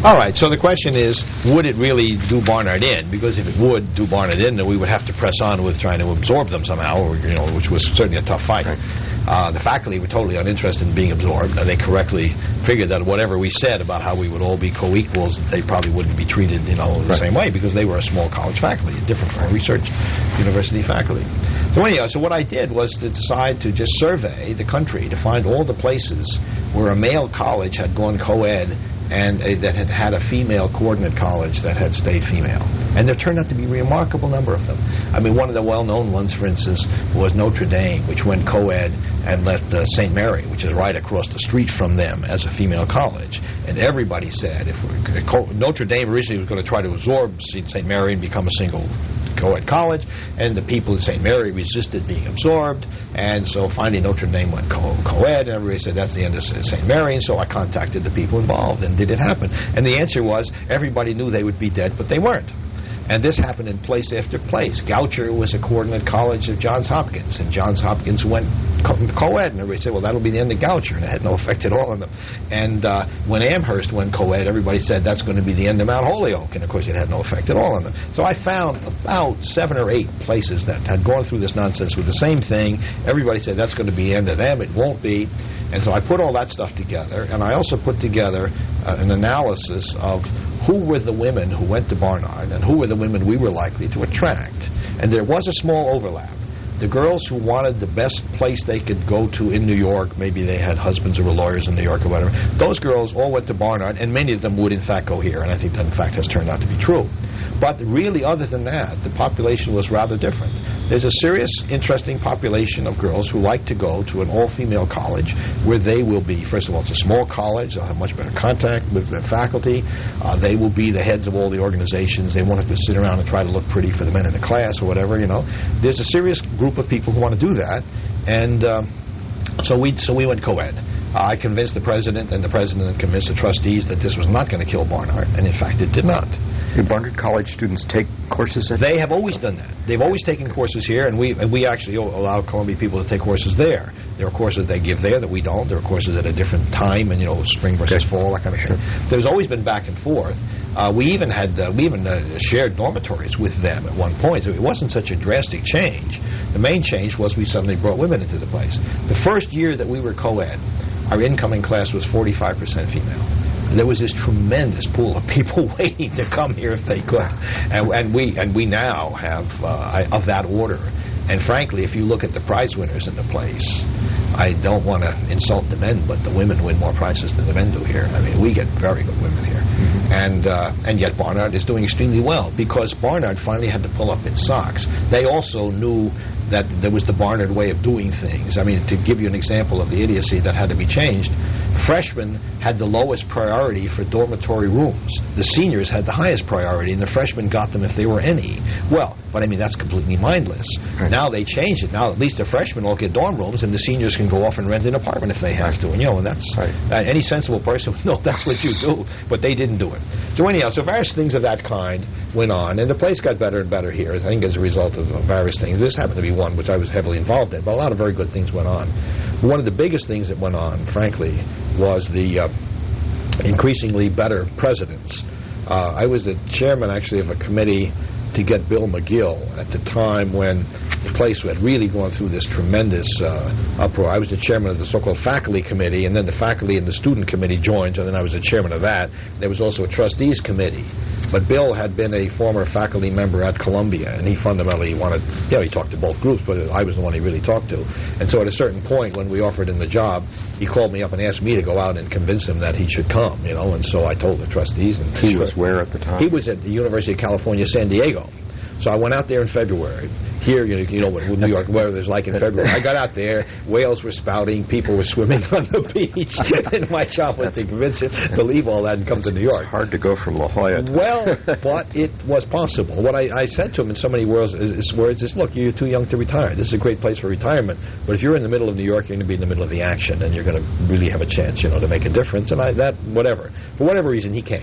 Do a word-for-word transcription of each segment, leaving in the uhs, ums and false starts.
All right, so the question is, would it really do Barnard in? Because if it would do Barnard in, then we would have to press on with trying to absorb them somehow, or, you know, which was certainly a tough fight. Right. Uh, the faculty were totally uninterested in being absorbed, and they correctly figured that whatever we said about how we would all be co-equals, that they probably wouldn't be treated, you know, the right. same way, because they were a small college faculty, different from research university faculty. So anyhow, so what I did was to decide to just survey the country to find all the places where a male college had gone co-ed and a, that had had a female coordinate college that had stayed female. And there turned out to be a remarkable number of them. I mean, one of the well-known ones, for instance, was Notre Dame, which went co-ed and left uh, Saint Mary, which is right across the street from them, as a female college. And everybody said, if we, Notre Dame originally was going to try to absorb Saint Mary and become a single co-ed college, and the people at Saint Mary resisted being absorbed, and so finally Notre Dame went co- co-ed, and everybody said that's the end of Saint Mary, and so I contacted the people involved, and did it happen? And the answer was, everybody knew they would be dead, but they weren't. And this happened in place after place. Goucher was a coordinate college of Johns Hopkins, and Johns Hopkins went co-ed, and everybody said, well, that'll be the end of Goucher, and it had no effect at all on them. And uh, when Amherst went co-ed, everybody said that's going to be the end of Mount Holyoke, and of course it had no effect at all on them. So I found about seven or eight places that had gone through this nonsense with the same thing. Everybody said that's going to be the end of them. It won't be. And so I put all that stuff together, and I also put together uh, an analysis of who were the women who went to Barnard and who were the women we were likely to attract. And there was a small overlap. The girls who wanted the best place they could go to in New York, maybe they had husbands who were lawyers in New York or whatever, those girls all went to Barnard, and many of them would in fact go here, and I think that in fact has turned out to be true. But really, other than that, the population was rather different. There's a serious, interesting population of girls who like to go to an all-female college where they will be, first of all, it's a small college, they'll have much better contact with the faculty, uh, they will be the heads of all the organizations, they won't have to sit around and try to look pretty for the men in the class or whatever, you know. There's a serious group of people who want to do that, and um, so we so we went co-ed. Uh, I convinced the president, and the president convinced the trustees that this was not going to kill Barnard, and in fact it did not. Did Barnard College students take courses at They have always done that. They've always taken courses here, and we and we actually allow Columbia people to take courses there. There are courses they give there that we don't. There are courses at a different time, and you know, spring versus okay. fall, that kind of thing. Sure. There's always been back and forth. Uh, we even had uh, we even uh, shared dormitories with them at one point, so it wasn't such a drastic change. The main change was we suddenly brought women into the place. The first year that we were co-ed, our incoming class was forty-five percent female. There was this tremendous pool of people waiting to come here if they could, and, and we and we now have uh, of that order. And frankly, if you look at the prize winners in the place, I don't want to insult the men, but the women win more prizes than the men do here. I mean, we get very good women here, mm-hmm. and uh, and yet Barnard is doing extremely well because Barnard finally had to pull up its socks. They also knew that there was the Barnard way of doing things. I mean, to give you an example of the idiocy that had to be changed, freshmen had the lowest priority for dormitory rooms. The seniors had the highest priority, and the freshmen got them if they were any. Well, but I mean, that's completely mindless. Right. Now they changed it. Now at least the freshmen all get dorm rooms, and the seniors can go off and rent an apartment if they have right. to. And you know, and that's right. uh, any sensible person would know that's what you do. But they didn't do it. So anyhow, so various things of that kind went on, and the place got better and better here, I think, as a result of various things. This happened to be one which I was heavily involved in, but a lot of very good things went on. One of the biggest things that went on, frankly, was the uh, increasingly better presidents. Uh, I was the chairman, actually, of a committee to get Bill McGill at the time when the place had really gone through this tremendous uh, uproar. I was the chairman of the so-called faculty committee, and then the faculty and the student committee joined, and then I was the chairman of that. There was also a trustees committee. But Bill had been a former faculty member at Columbia, and he fundamentally wanted, you know, he talked to both groups, but I was the one he really talked to. And so at a certain point, when we offered him the job, he called me up and asked me to go out and convince him that he should come, you know, and so I told the trustees. And he was where at the time? He was at the University of California, San Diego. So I went out there in February. Here, you know, you know what New York weather is like in February. I got out there, whales were spouting, people were swimming on the beach, and my job was to convince him to leave all that and come to New York. It's hard to go from La Jolla to well, but it was possible. What I, I said to him in so many words is, is, words is, look, you're too young to retire. This is a great place for retirement, but if you're in the middle of New York, you're going to be in the middle of the action, and you're going to really have a chance, you know, to make a difference, and I, that, whatever. For whatever reason, he came.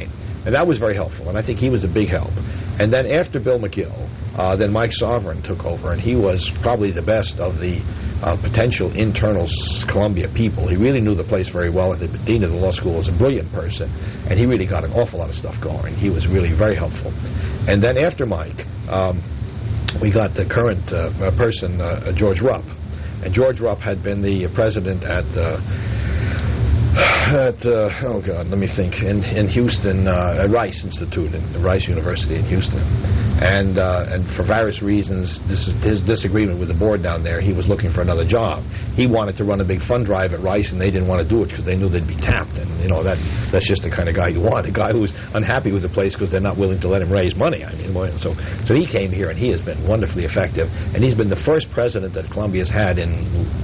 And that was very helpful, and I think he was a big help. And then after Bill McGill, uh, then Mike Sovereign took over, and he was probably the best of the uh, potential internal Columbia people. He really knew the place very well, and the dean of the law school was a brilliant person, and he really got an awful lot of stuff going. He was really very helpful. And then after Mike, um, we got the current uh, person, uh, George Rupp. And George Rupp had been the president at... Uh, At uh, oh god, let me think. In in Houston, uh, at Rice Institute, in Rice University in Houston, and uh, and for various reasons, this is his disagreement with the board down there. He was looking for another job. He wanted to run a big fund drive at Rice, and they didn't want to do it because they knew they'd be tapped. And you know that that's just the kind of guy you want, a guy who's unhappy with the place because they're not willing to let him raise money. I mean, so so he came here, and he has been wonderfully effective. And he's been the first president that Columbia's had in,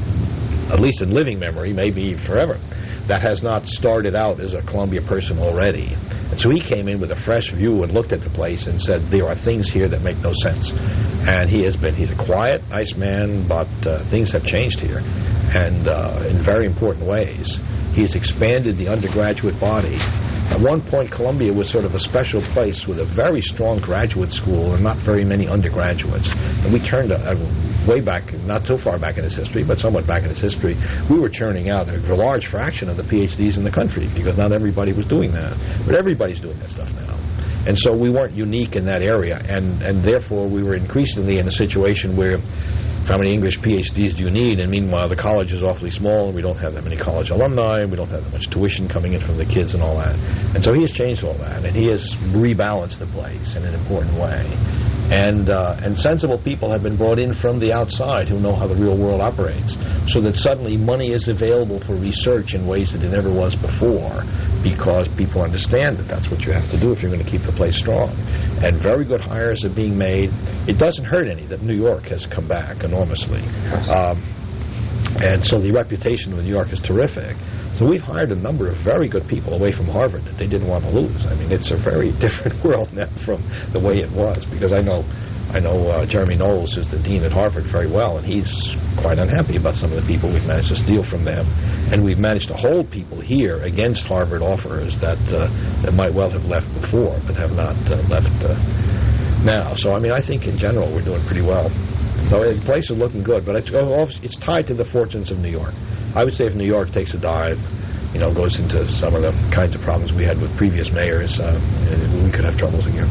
at least in living memory, maybe forever, that has not started out as a Columbia person already. And so he came in with a fresh view and looked at the place and said, there are things here that make no sense. And he has been, he's a quiet, nice man, but uh, things have changed here, and uh, in very important ways. He's expanded the undergraduate body. At one point, Columbia was sort of a special place with a very strong graduate school and not very many undergraduates. And we turned a, a way back, not too far back in its history, but somewhat back in its history, we were churning out a large fraction of the P H Ds in the country because not everybody was doing that. But everybody's doing that stuff now. And so we weren't unique in that area, and, and therefore we were increasingly in a situation where how many English P H Ds do you need? And meanwhile, the college is awfully small, and we don't have that many college alumni, and we don't have that much tuition coming in from the kids and all that. And so he has changed all that, and he has rebalanced the place in an important way. And uh, and sensible people have been brought in from the outside who know how the real world operates, so that suddenly money is available for research in ways that it never was before, because people understand that that's what you have to do if you're going to keep the place strong. And very good hires are being made. It doesn't hurt any that New York has come back enormously. Um, and so the reputation of New York is terrific. So we've hired a number of very good people away from Harvard that they didn't want to lose. I mean, it's a very different world now from the way it was, because I know I know uh, Jeremy Knowles is the dean at Harvard very well, and he's quite unhappy about some of the people we've managed to steal from them. And we've managed to hold people here against Harvard offers that uh, that might well have left before, but have not uh, left uh, now. So, I mean, I think in general we're doing pretty well. So the place is looking good, but it's, it's tied to the fortunes of New York. I would say if New York takes a dive, you know, goes into some of the kinds of problems we had with previous mayors, uh, we could have troubles again.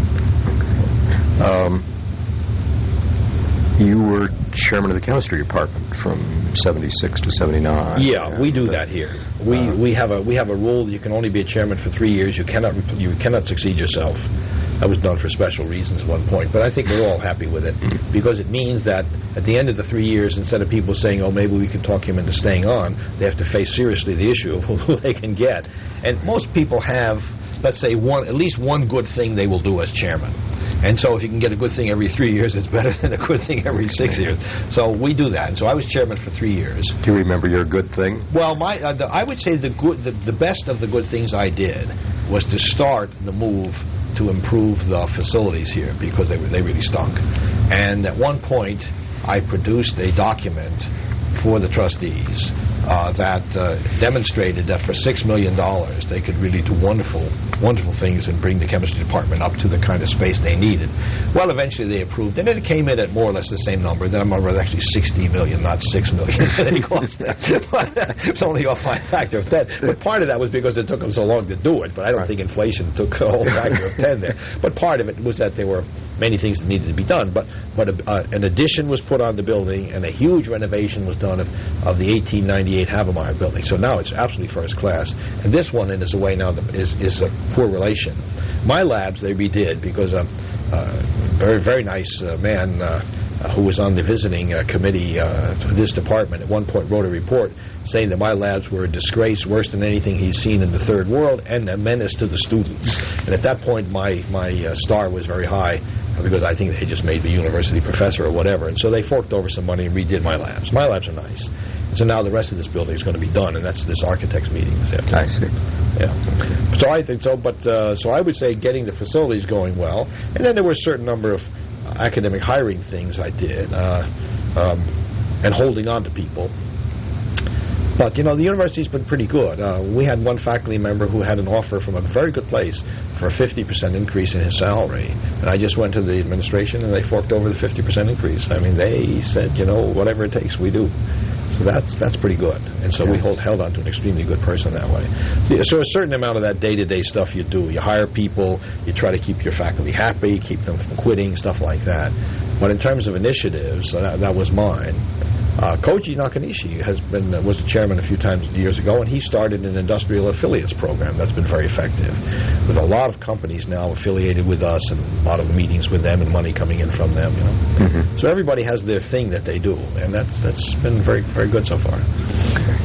Um, you were chairman of the chemistry department from seventy-six to seventy-nine. Yeah, we do that here. We uh, we have a we have a rule that you can only be a chairman for three years. You cannot you cannot succeed yourself. That was done for special reasons at one point, but I think we're all happy with it because it means that at the end of the three years, instead of people saying, oh, maybe we can talk him into staying on, they have to face seriously the issue of who they can get. And most people have, let's say, one at least one good thing they will do as chairman. And so if you can get a good thing every three years, it's better than a good thing every six years. So we do that. And so I was chairman for three years. Do you remember your good thing? Well, my uh, the, I would say the good, the, the best of the good things I did was to start the move to improve the facilities here because they they really stunk. And at one point, I produced a document for the trustees uh, that uh, demonstrated that for six million dollars they could really do wonderful, wonderful things and bring the chemistry department up to the kind of space they needed. Well, eventually they approved, and it came in at more or less the same number. Then I'm over actually sixty million, not six million. It cost that. It's only a factor of ten. But part of that was because it took them so long to do it. But I don't right. think inflation took a whole factor of ten there. But part of it was that there were many things that needed to be done. But but a, uh, an addition was put on the building, and a huge renovation was done of, of the eighteen ninety-eight Havemeyer building. So now it's absolutely first class. And this one, in its a way now, is is a poor relation. My labs they redid because a uh, uh, very very nice uh, man uh, uh, who was on the visiting uh, committee uh, for this department at one point wrote a report saying that my labs were a disgrace, worse than anything he's seen in the third world, and a menace to the students. And at that point, my my uh, star was very high, because I think they just made me university professor or whatever. And so they forked over some money and redid my labs. My labs are nice. And so now the rest of this building is going to be done, and that's this architect's meeting this afternoon. I see. Yeah. So I think so, but uh, so I would say getting the facilities going well. And then there were a certain number of academic hiring things I did, uh, um, and holding on to people. But, you know, the university's been pretty good. Uh, we had one faculty member who had an offer from a very good place for a fifty percent increase in his salary. And I just went to the administration and they forked over the fifty percent increase. I mean, they said, you know, whatever it takes, we do. So that's that's pretty good. And so yeah. we hold, held on to an extremely good person that way. So a certain amount of that day-to-day stuff you do. You hire people, you try to keep your faculty happy, keep them from quitting, stuff like that. But in terms of initiatives, that, that was mine. Uh, Koji Nakanishi has been uh, was the chairman a few times years ago, and he started an industrial affiliates program that's been very effective, with a lot of companies now affiliated with us, and a lot of meetings with them, and money coming in from them. You know, mm-hmm. So everybody has their thing that they do, and that's that's been very very good so far. Okay.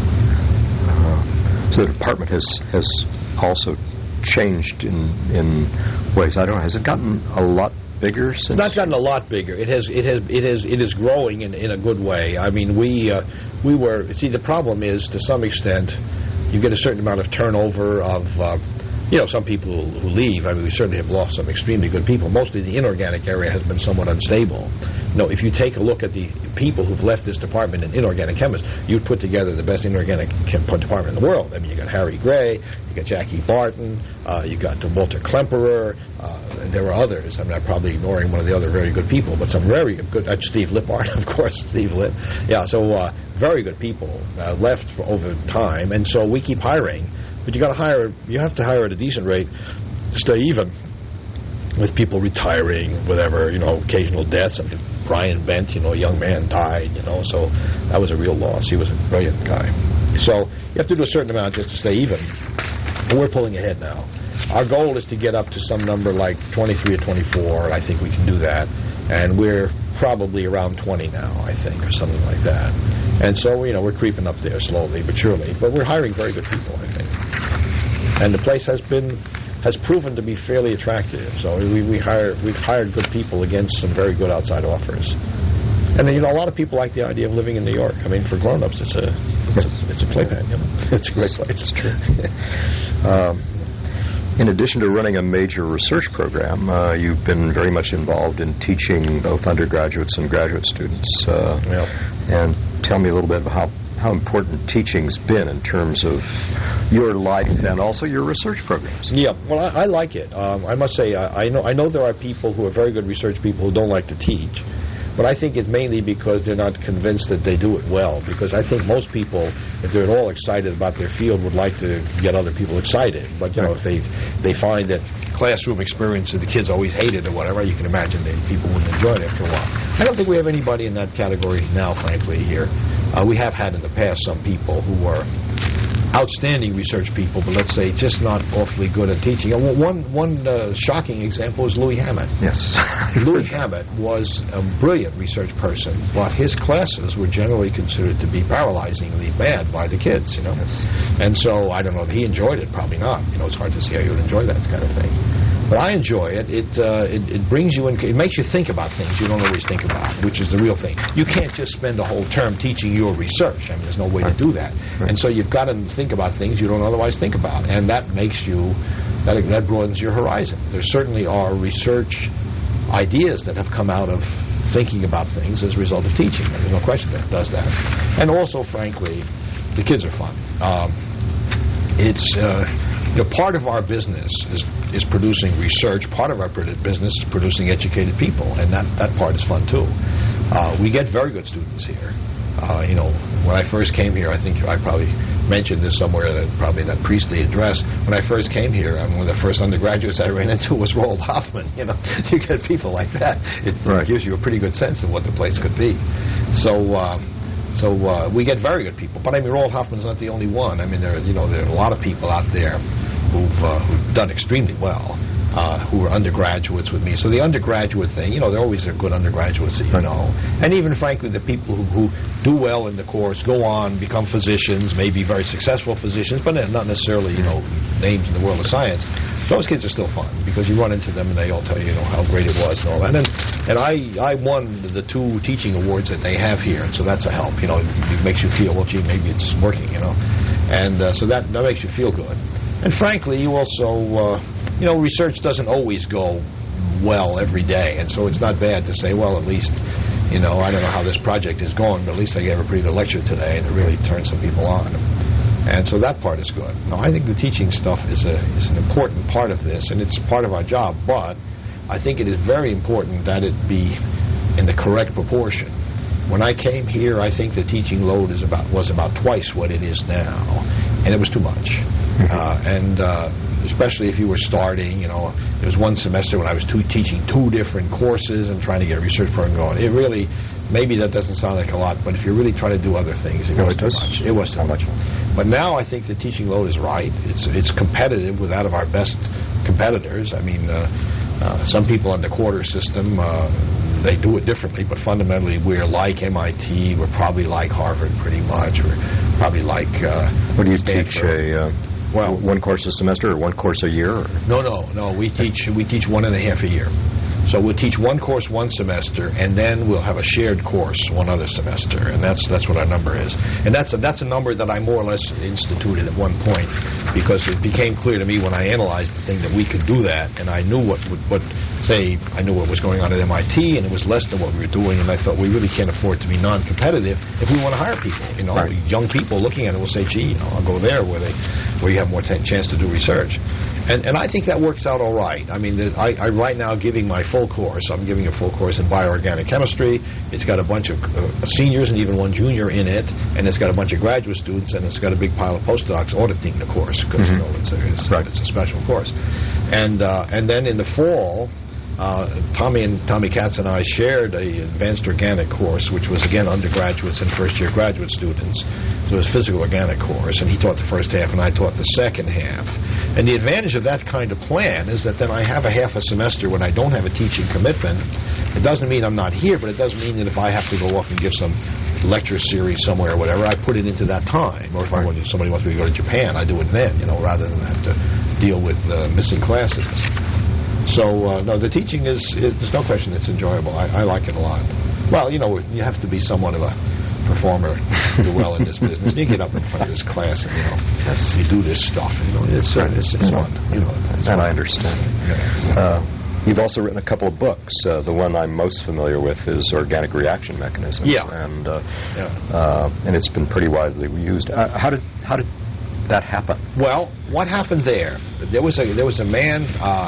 Uh, so the department has has also changed in in ways. I don't know. Has it gotten a lot bigger since? It's not gotten a lot bigger. It has it has it has it is growing in, in a good way. I mean, we uh, we were see the problem is, to some extent, you get a certain amount of turnover of uh, you know, some people who leave. I mean, we certainly have lost some extremely good people. Mostly the inorganic area has been somewhat unstable. No, if you take a look at the people who've left this department in inorganic chemists, you'd put together the best inorganic chem department in the world. I mean, you got Harry Gray, you got Jackie Barton, uh, you got Walter Klemperer, uh, and there were others. I mean, I'm probably ignoring one of the other very good people, but some very good, uh, Steve Lippard, of course, Steve Lipp. Yeah, so uh, very good people uh, left for over time, and so we keep hiring. But you got to hire. You have to hire at a decent rate to stay even with people retiring, whatever, you know, occasional deaths. I mean, Brian Bent, you know, a young man died, you know, so that was a real loss. He was a brilliant guy. So you have to do a certain amount just to stay even. And we're pulling ahead now. Our goal is to get up to some number like twenty-three or twenty-four, and I think we can do that. And we're probably around twenty now, I think, or something like that. And so, you know, we're creeping up there slowly but surely. But we're hiring very good people, I think. And the place has been, has proven to be fairly attractive. So we, we hire, we've hired good people against some very good outside offers. And, you know, a lot of people like the idea of living in New York. I mean, for grown-ups, it's a, it's a, it's a playpen, you know. It's a great place. It's true. um, In addition to running a major research program, uh, you've been very much involved in teaching both undergraduates and graduate students. Uh, yep. And tell me a little bit about how, how important teaching's been in terms of your life and also your research programs. Yeah, well, I, I like it. Um, I must say, I, I know I know there are people who are very good research people who don't like to teach. But I think it's mainly because they're not convinced that they do it well. Because I think most people, if they're at all excited about their field, would like to get other people excited. But, you know, if they they find that classroom experience that the kids always hated or whatever, you can imagine that people wouldn't enjoy it after a while. I don't think we have anybody in that category now, frankly, here. Uh, we have had in the past some people who were outstanding research people, but let's say just not awfully good at teaching. Uh, one one uh, shocking example is Louis Hammett. Yes. Louis Hammett was a brilliant research person, but his classes were generally considered to be paralyzingly bad by the kids, you know. Yes. And so I don't know if he enjoyed it. Probably not. You know, it's hard to see how you would enjoy that kind of thing. But I enjoy it. It, uh, it it brings you in. It makes you think about things you don't always think about, which is the real thing. You can't just spend a whole term teaching your research. I mean, there's no way right. to do that. Right. And so you've got to think about things you don't otherwise think about, and that makes you that that broadens your horizon. There certainly are research ideas that have come out of thinking about things as a result of teaching. There's no question that it does that. And also, frankly, the kids are fun. Um, it's. Uh, You know, part of our business is, is producing research. Part of our business is producing educated people, and that, that part is fun, too. Uh, we get very good students here. Uh, you know, when I first came here, I think I probably mentioned this somewhere, that probably that Priestley address. When I first came here, I mean, one of the first undergraduates I ran into was Roald Hoffman. You know, you get people like that. It, right. it gives you a pretty good sense of what the place could be. So... Um, So uh, we get very good people, but I mean, Roald Hoffman's not the only one. I mean, there, are, you know, there are a lot of people out there who've, uh, who've done extremely well, uh, who are undergraduates with me. So the undergraduate thing, you know, there always are good undergraduates that you know, and even frankly, the people who, who do well in the course go on, become physicians, maybe very successful physicians, but not necessarily, you know, names in the world of science. Those kids are still fun because you run into them and they all tell you, you know, how great it was and all that. And and I I won the two teaching awards that they have here, and so that's a help. You know, it makes you feel, well, gee, maybe it's working, you know, and uh, so that that makes you feel good. And frankly, you also, uh, you know, research doesn't always go well every day, and so it's not bad to say, well, at least, You know, I don't know how this project is going, but at least I gave a pretty good lecture today, and it really turned some people on. And so that part is good. Now, I think the teaching stuff is a is an important part of this, and it's part of our job, but I think it is very important that it be in the correct proportion. When I came here, I think the teaching load is about was about twice what it is now, and it was too much. uh, and uh, especially if you were starting, you know, there was one semester when I was two, teaching two different courses and trying to get a research program going. It really, maybe that doesn't sound like a lot, but if you're really trying to do other things, it no, was it too does. much. It was too much. But now I think the teaching load is right. It's it's competitive with that of our best competitors. I mean, uh, uh, some people on the quarter system, uh, they do it differently, but fundamentally we're like M I T, we're probably like Harvard pretty much, we're probably like uh, What do you Stanford. teach, a, uh, Well, one course a semester or one course a year? Or? No, no, no. We teach we teach one and a half a year. So we'll teach one course one semester, and then we'll have a shared course one other semester, and that's that's what our number is. And that's a, that's a number that I more or less instituted at one point, because it became clear to me when I analyzed the thing that we could do that, and I knew what would what say I knew what was going on at M I T, and it was less than what we were doing, and I thought we really can't afford to be non-competitive if we want to hire people. You know, right. Young people looking at it will say, "Gee, you know, I'll go there where they where you have more t- chance to do research." And, and I think that works out all right. I mean, the, I, I'm right now giving my full course. I'm giving a full course in bioorganic chemistry. It's got a bunch of uh, seniors and even one junior in it, and it's got a bunch of graduate students, and it's got a big pile of postdocs auditing the course, because mm-hmm. you know it's a, it's, right. it's a special course. And uh, and then in the fall, Uh, Tommy and Tommy Katz and I shared a advanced organic course, which was again undergraduates and first-year graduate students. So it was a physical organic course, and he taught the first half, and I taught the second half. And the advantage of that kind of plan is that then I have a half a semester when I don't have a teaching commitment. It doesn't mean I'm not here, but it does mean that if I have to go off and give some lecture series somewhere or whatever, I put it into that time. Or if I want to, somebody wants me to go to Japan, I do it then, you know, rather than have to deal with uh, missing classes. So, uh, no, the teaching is, is, there's no question it's enjoyable. I, I like it a lot. Well, you know, you have to be somewhat of a performer to do well in this business. You get up in front of this class and, you know, you do this stuff. You know, it's, uh, it's, it's fun. You know, it's and fun. I understand. Yeah. Uh, you've also written a couple of books. Uh, the one I'm most familiar with is Organic Reaction Mechanisms. Yeah. And, uh, yeah. uh, and it's been pretty widely used. Uh, how did how did that happen? Well, what happened there? There was a there was a man, uh,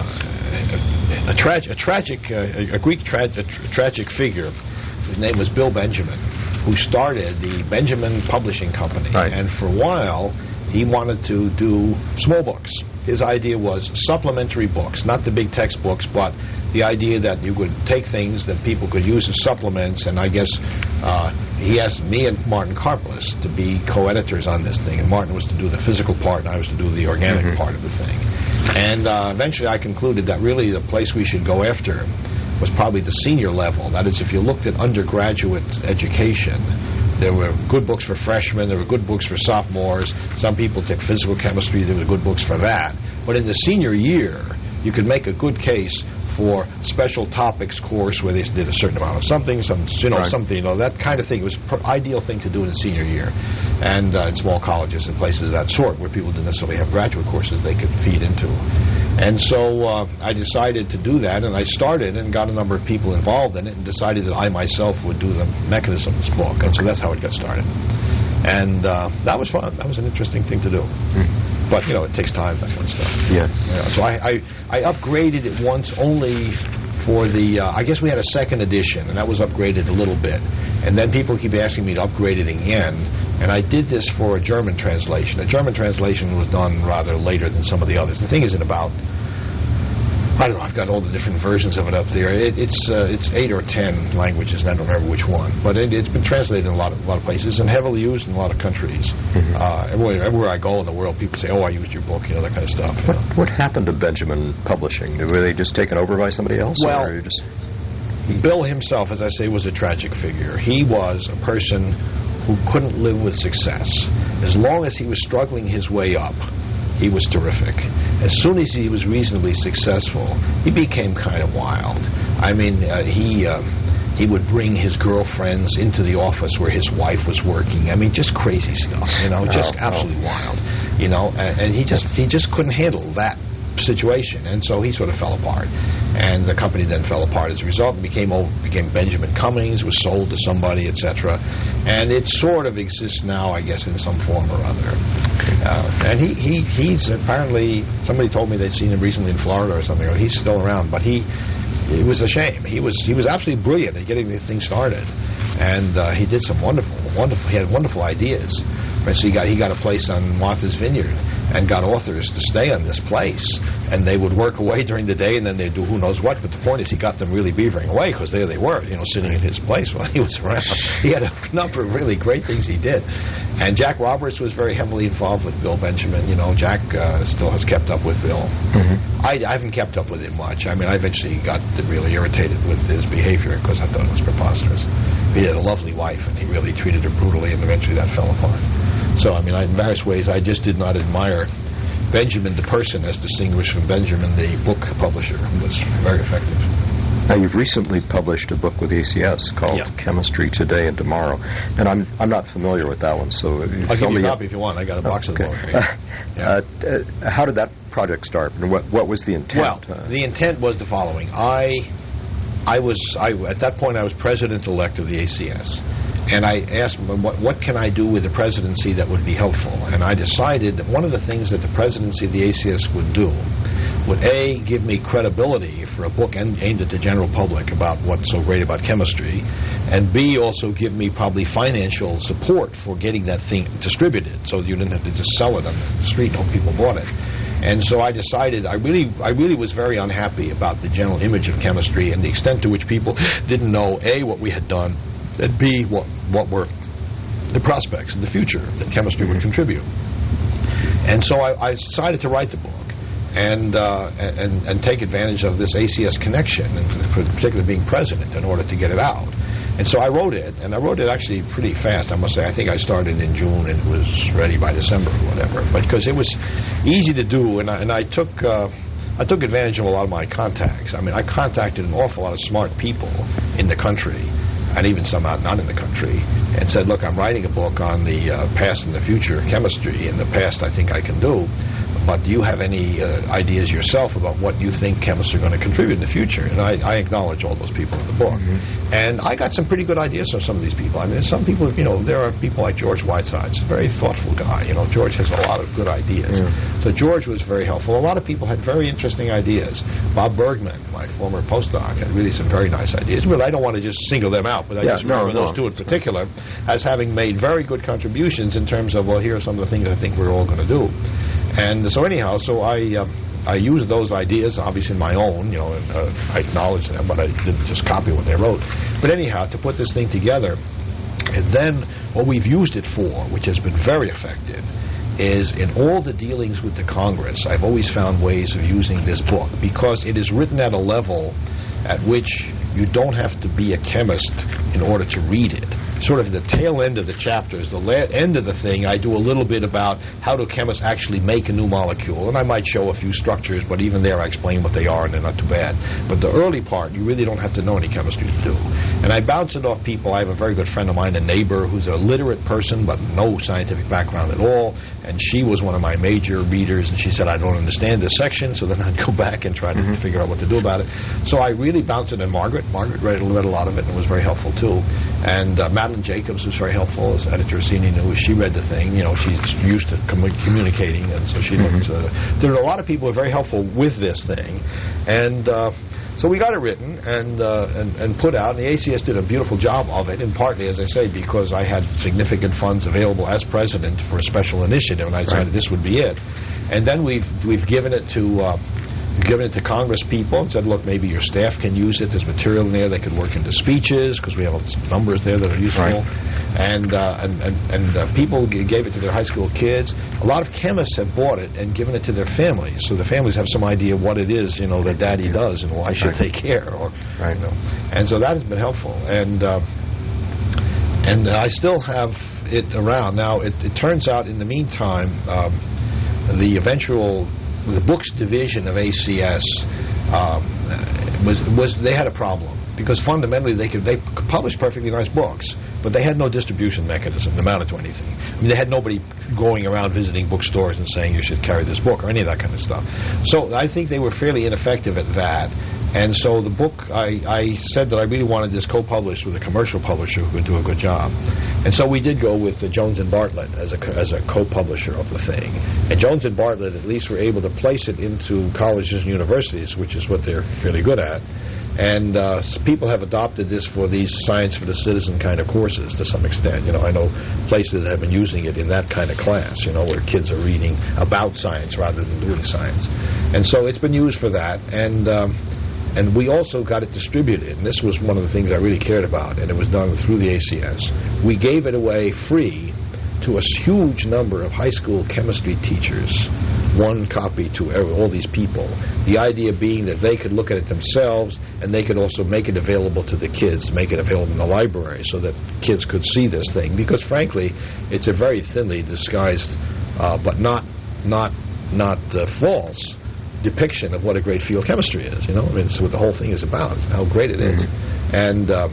a, a, tra- a tragic, uh, a Greek tra- a tra- tragic figure. His name was Bill Benjamin, who started the Benjamin Publishing Company. Right. And for a while, he wanted to do small books. His idea was supplementary books, not the big textbooks, but the idea that you could take things that people could use as supplements. And I guess uh, he asked me and Martin Karplus to be co-editors on this thing. And Martin was to do the physical part, and I was to do the organic mm-hmm. part of the thing. And uh, eventually I concluded that really the place we should go after was probably the senior level. That is, if you looked at undergraduate education, there were good books for freshmen, there were good books for sophomores. Some people took physical chemistry, there were good books for that. But in the senior year, you could make a good case for special topics course where they did a certain amount of something, some you know, right. something, you know, that kind of thing. It was an ideal thing to do in the senior year. And uh, in small colleges and places of that sort where people didn't necessarily have graduate courses they could feed into. And so uh, I decided to do that, and I started and got a number of people involved in it and decided that I myself would do the mechanisms book. And so that's how it got started. And uh, that was fun. That was an interesting thing to do. Mm. But, you know, it takes time, that kind of stuff. Yeah. yeah so I, I, I upgraded it once only for the, uh, I guess we had a second edition, and that was upgraded a little bit. And then people keep asking me to upgrade it again. And I did this for a German translation. A German translation was done rather later than some of the others. The thing isn't about, I don't know, I've got all the different versions of it up there. It, it's uh, it's eight or ten languages, and I don't remember which one. But it, it's been translated in a lot of a lot of places and heavily used in a lot of countries. Mm-hmm. Uh, everywhere, everywhere I go in the world, people say, "Oh, I used your book," you know, that kind of stuff. What, what happened to Benjamin Publishing? Were they just taken over by somebody else? Well, or just... Bill himself, as I say, was a tragic figure. He was a person who couldn't live with success. As long as he was struggling his way up, he was terrific. As soon as he was reasonably successful, he became kind of wild. I mean, uh, he uh, he would bring his girlfriends into the office where his wife was working. I mean, just crazy stuff, you know, just oh, absolutely oh. wild, you know. And, and he just he just couldn't handle that situation, and so he sort of fell apart, and the company then fell apart as a result. It became old, became Benjamin Cummings, was sold to somebody, et cetera, and it sort of exists now, I guess, in some form or other. Uh, and he, he he's apparently, somebody told me they'd seen him recently in Florida or something, or he's still around, but he, it was a shame. He was he was absolutely brilliant at getting this thing started, and uh, he did some wonderful, wonderful, he had wonderful ideas. So he got he got a place on Martha's Vineyard and got authors to stay on this place, and they would work away during the day, and then they'd do who knows what. But the point is, he got them really beavering away, because there they were, you know, sitting in his place while he was around. He had a number of really great things he did. And Jack Roberts was very heavily involved with Bill Benjamin. You know, Jack uh, still has kept up with Bill. Mm-hmm. I, I haven't kept up with him much. I mean, I eventually got really irritated with his behavior, because I thought it was preposterous. He had a lovely wife, and he really treated her brutally, and eventually that fell apart. So, I mean, I, in various ways, I just did not admire Benjamin the person as distinguished from Benjamin the book publisher, who was very effective. Now, you've recently published a book with A C S called yeah. Chemistry Today and Tomorrow, and I'm I'm not familiar with that one, so I'll give you a copy if you want. I got a box okay. of them over here. Yeah. Uh, uh, how did that project start, and what what was the intent? Well, uh, the intent was the following. I I was I at that point I was president-elect of the A C S. And I asked him, what, what can I do with the presidency that would be helpful? And I decided that one of the things that the presidency of the A C S would do would, A, give me credibility for a book aimed at the general public about what's so great about chemistry, and B, also give me probably financial support for getting that thing distributed, so you didn't have to just sell it on the street and hope people bought it. And so I decided, I really I really was very unhappy about the general image of chemistry and the extent to which people didn't know, A, what we had done, and B, what what were the prospects in the future that chemistry would contribute. And so I, I decided to write the book and, uh, and and take advantage of this A C S connection, and particularly being president, in order to get it out. And so I wrote it, and I wrote it actually pretty fast, I must say. I think I started in June and it was ready by December or whatever. But because it was easy to do, and I, and I took... Uh, I took advantage of a lot of my contacts. I mean, I contacted an awful lot of smart people in the country, and even some out not in the country, and said, look, I'm writing a book on the uh, past and the future of chemistry. In the past, I think I can do, but do you have any uh, ideas yourself about what you think chemists are going to contribute in the future? And I, I acknowledge all those people in the book. Mm-hmm. And I got some pretty good ideas from some of these people. I mean, some people, you know, there are people like George Whitesides, a very thoughtful guy. You know, George has a lot of good ideas. Mm-hmm. So George was very helpful. A lot of people had very interesting ideas. Bob Bergman, my former postdoc, had really some very nice ideas. Well, I don't want to just single them out, but I yeah, just remember no, those no. two in particular as having made very good contributions in terms of, well, here are some of the things I think we're all going to do. And so anyhow, so I uh, I used those ideas, obviously my own, you know, and uh, I acknowledge them, but I didn't just copy what they wrote. But anyhow, to put this thing together, and then what we've used it for, which has been very effective, is in all the dealings with the Congress, I've always found ways of using this book, because it is written at a level at which you don't have to be a chemist in order to read it. Sort of the tail end of the chapters, the la- end of the thing, I do a little bit about how do chemists actually make a new molecule, and I might show a few structures, but even there I explain what they are, and they're not too bad. But the early part, you really don't have to know any chemistry to do. And I bounce it off people. I have a very good friend of mine, a neighbor, who's a literate person, but no scientific background at all, and she was one of my major readers, and she said, I don't understand this section, so then I'd go back and try to mm-hmm. figure out what to do about it. So I really bounced it on Margaret. Margaret read, read a lot of it and was very helpful, too. And uh, Madeline Jacobs was very helpful as editor of C N E News. She read the thing. You know, she's used to com- communicating, and so she mm-hmm. looked. Uh, there are a lot of people who are very helpful with this thing, and uh, so we got it written and, uh, and and put out. And the A C S did a beautiful job of it, and partly, as I say, because I had significant funds available as president for a special initiative, and I decided right. this would be it. And then we've we've given it to. Uh, given it to Congress people and said, look, maybe your staff can use it. There's material in there. They could work into speeches because we have some numbers there that are useful. Right. And, uh, and and, and uh, people g- gave it to their high school kids. A lot of chemists have bought it and given it to their families. So the families have some idea what it is, you know, that daddy does and why should right. they care. Or, right. you know. And so that has been helpful. And, uh, and I still have it around. Now, it, it turns out in the meantime, um, the eventual... the books division of A C S um, was was they had a problem. because fundamentally they could they could publish perfectly nice books, but they had no distribution mechanism that amounted to anything. I mean, they had nobody going around visiting bookstores and saying you should carry this book or any of that kind of stuff. So I think they were fairly ineffective at that. And so the book, I, I said that I really wanted this co-published with a commercial publisher who would do a good job. And so we did go with uh, Jones and Bartlett as a, as a co-publisher of the thing. And Jones and Bartlett at least were able to place it into colleges and universities, which is what they're fairly good at. And uh, people have adopted this for these science for the citizen kind of courses to some extent. You know, I know places that have been using it in that kind of class, you know, where kids are reading about science rather than doing science. And so it's been used for that. And... Um, And we also got it distributed, and this was one of the things I really cared about, and it was done through the A C S. We gave it away free to a huge number of high school chemistry teachers, one copy to every, all these people. The idea being that they could look at it themselves, and they could also make it available to the kids, make it available in the library so that kids could see this thing. Because frankly, it's a very thinly disguised, uh, but not not not uh, false, depiction of what a great field chemistry is. You know, I mean, it's what the whole thing is about, how great it is, mm-hmm. and uh,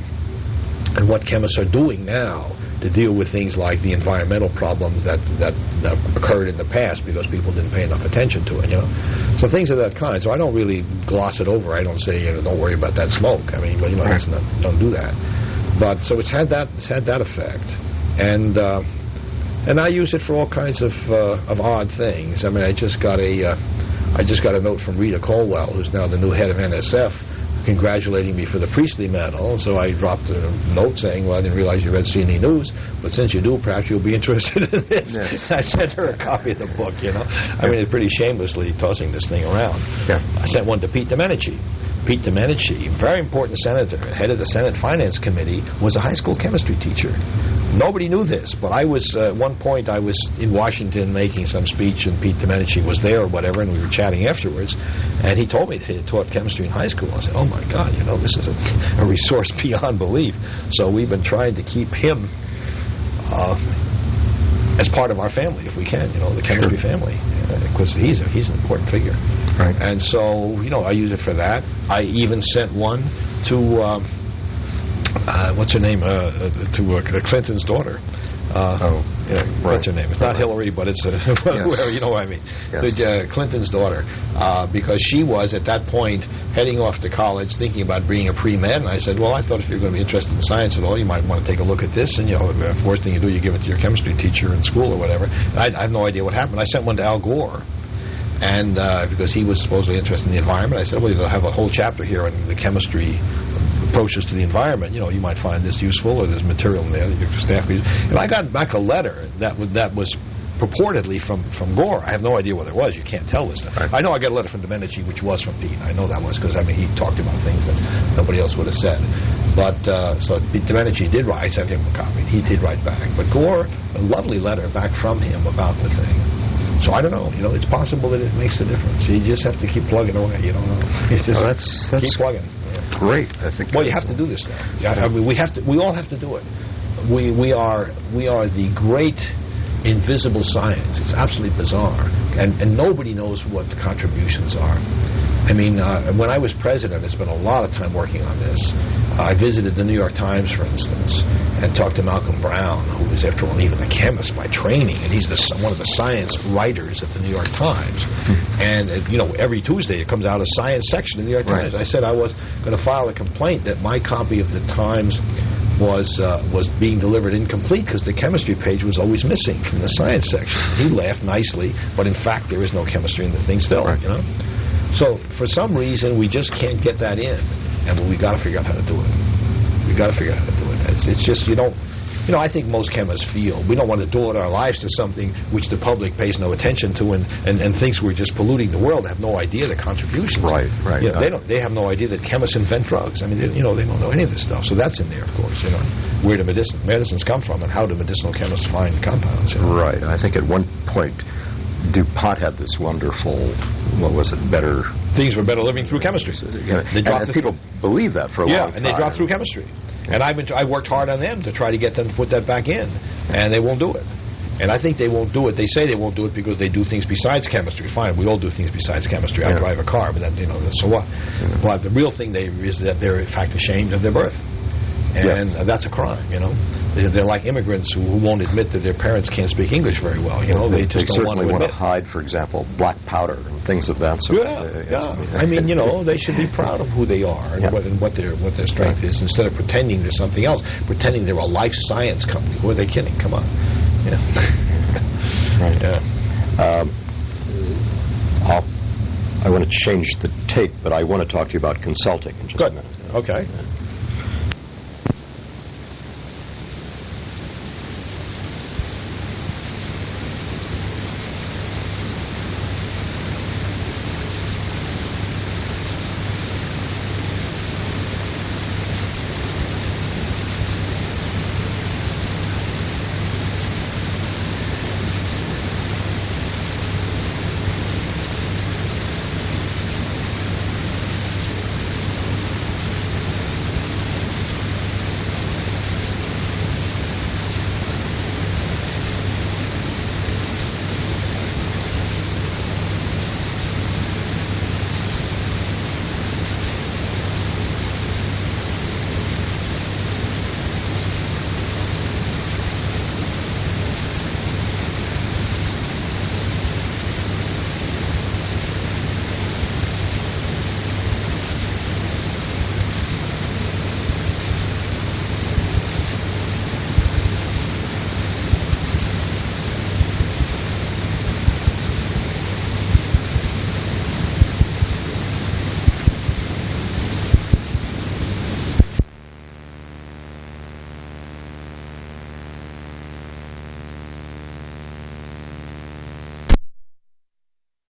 and what chemists are doing now to deal with things like the environmental problems that, that that occurred in the past because people didn't pay enough attention to it. You know, so things of that kind. So I don't really gloss it over. I don't say, you know, don't worry about that smoke. I mean, well, you know, that's not, don't do that. But so it's had that it's had that effect, and. Uh, And I use it for all kinds of uh, of odd things. I mean, I just got a uh, I just got a note from Rita Colwell, who's now the new head of N S F, congratulating me for the Priestley Medal. So I dropped a note saying, "Well, I didn't realize you read C N E News, but since you do, perhaps you'll be interested in this." Yes. I sent her a copy of the book. You know, I mean, it's pretty shamelessly tossing this thing around. Yeah. I sent one to Pete Domenici. Pete Domenici, very important senator, head of the Senate Finance Committee, was a high school chemistry teacher. Nobody knew this, but I was, uh, at one point, I was in Washington making some speech, and Pete Domenici was there or whatever, and we were chatting afterwards, and he told me that he had taught chemistry in high school. I said, oh my God, you know, this is a, a resource beyond belief. So we've been trying to keep him uh, as part of our family, if we can, you know, the chemistry sure. family, because uh, he's, a, he's an important figure. Right. And so, you know, I use it for that. I even sent one to... Um, Uh, what's her name? Uh, uh, to uh, Clinton's daughter. Uh, oh, yeah, right. What's her name? It's not Hillary, but it's uh, whoever. You know what I mean? Yes. The, uh, Clinton's daughter, uh, because she was at that point heading off to college, thinking about being a pre-med. And I said, well, I thought if you're going to be interested in science at all, you might want to take a look at this. And you know, the first thing you do, you give it to your chemistry teacher in school or whatever. And I, I have no idea what happened. I sent one to Al Gore. And uh, because he was supposedly interested in the environment, I said, well, you'll have a whole chapter here on the chemistry approaches to the environment. You know, you might find this useful, or there's material in there that your staff can use. And I got back a letter that was, that was purportedly from, from Gore. I have no idea what it was. You can't tell this stuff. Right. I know I got a letter from Domenici, which was from Pete. I know that was because, I mean, he talked about things that nobody else would have said. But, uh, so Pete Domenici did write. I sent him a copy. He did write back. But Gore, a lovely letter back from him about the thing. So I don't know. You know, it's possible that it makes a difference. You just have to keep plugging away. You don't know. You just well, that's, that's keep plugging. Great. I think. Well, you have to do this now. Yeah, I mean, we have to. We all have to do it. We we are we are the great invisible science. It's absolutely bizarre, and and nobody knows what the contributions are. I mean, uh, when I was president, I spent a lot of time working on this. Uh, I visited the New York Times, for instance, and talked to Malcolm Brown, who is, after all, even a chemist by training, and he's the, one of the science writers at the New York Times. Hmm. And, uh, you know, every Tuesday it comes out a science section in the New York Times. Right. I said I was going to file a complaint that my copy of the Times was uh, was being delivered incomplete because the chemistry page was always missing from the science section. He laughed nicely, but in fact there is no chemistry in the thing still, right. you know? So for some reason we just can't get that in, and we got to figure out how to do it. We got to figure out how to do it. It's, it's just you don't, you know. I think most chemists feel we don't want to devote our lives to something which the public pays no attention to, and, and, and thinks we're just polluting the world. They have no idea the contributions. Right, right. You know, they don't. They have no idea that chemists invent drugs. I mean, they, you know, they don't know any of this stuff. So that's in there, of course. You know, where do medicine medicines come from, and how do medicinal chemists find compounds? You know? Right. I think at one point, DuPont had this wonderful, what was it, better... Things were better living through chemistry. Yeah. They dropped and, and people believe that for a yeah, long time. Yeah, and they dropped through chemistry. Yeah. And I've been t- I worked hard on them to try to get them to put that back in, and they won't do it. And I think they won't do it. They say they won't do it because they do things besides chemistry. Fine, we all do things besides chemistry. I Yeah. drive a car, but that, you know, so what? Yeah. But the real thing they is that they're in fact ashamed of their birth, and Yeah. that's a crime. You know, they're, they're like immigrants who, who won't admit that their parents can't speak English very well. You know, they just don't want certainly to want admit. to hide, for example, black powder and things of that sort. Yeah, Uh, yeah. I mean, you know, they should be proud of who they are and, Yeah. what, and what their what their strength is, instead of pretending they're something else, pretending they're a life science company. Who are they kidding? Come on. Yeah. Right. Yeah. Um, I'll, I want to change the tape, but I want to talk to you about consulting in just Good. a minute. Okay.